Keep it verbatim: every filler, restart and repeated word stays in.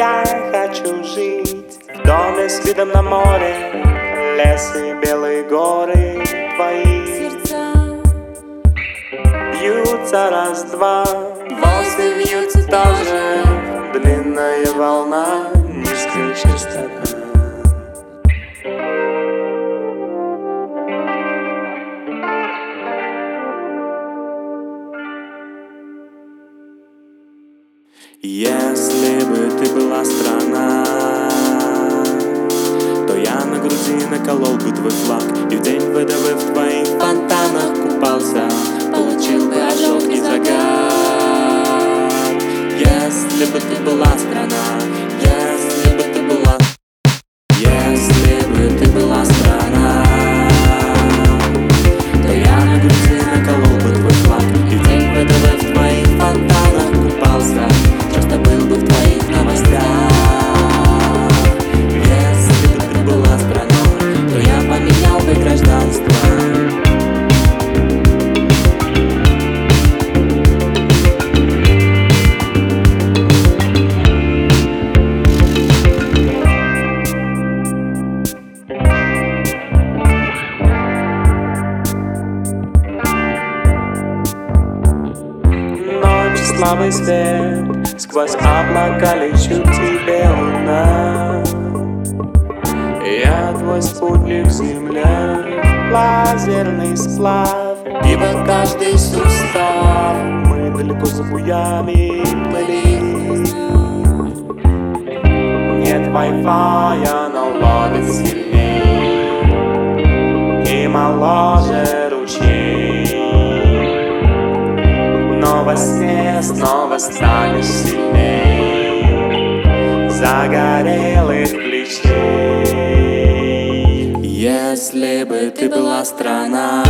Я хочу жить в доме с видом на море, лес и белые горы твои. Сердца бьются раз-два, волосы вьются тоже. длинная волна, низкая частота. Если бы ты была страна, то я на груди наколол бы твой флаг, и в день ВДВ в твоих фонтанах купался, Получил бы ожог и загар. Если бы ты была страна, если бы ты была, если бы ты была страна, то я на груди наколол бы твой флаг, и в день ВДВ в твоих фонтанах купался, часто был бы в твоих новостях. Если бы ты была страна, то я поменял бы гражданство. Слабый свет, сквозь облака лечу к тебе, луна. Я твой спутник, земля, лазерный сплав, ибо каждый сустав. Мы далеко за буями плыли. Нет вай-фая, но ловит сильней и моложе ручей. Но во сне снова станешь сильней загорелых плечей. Если бы ты была страна,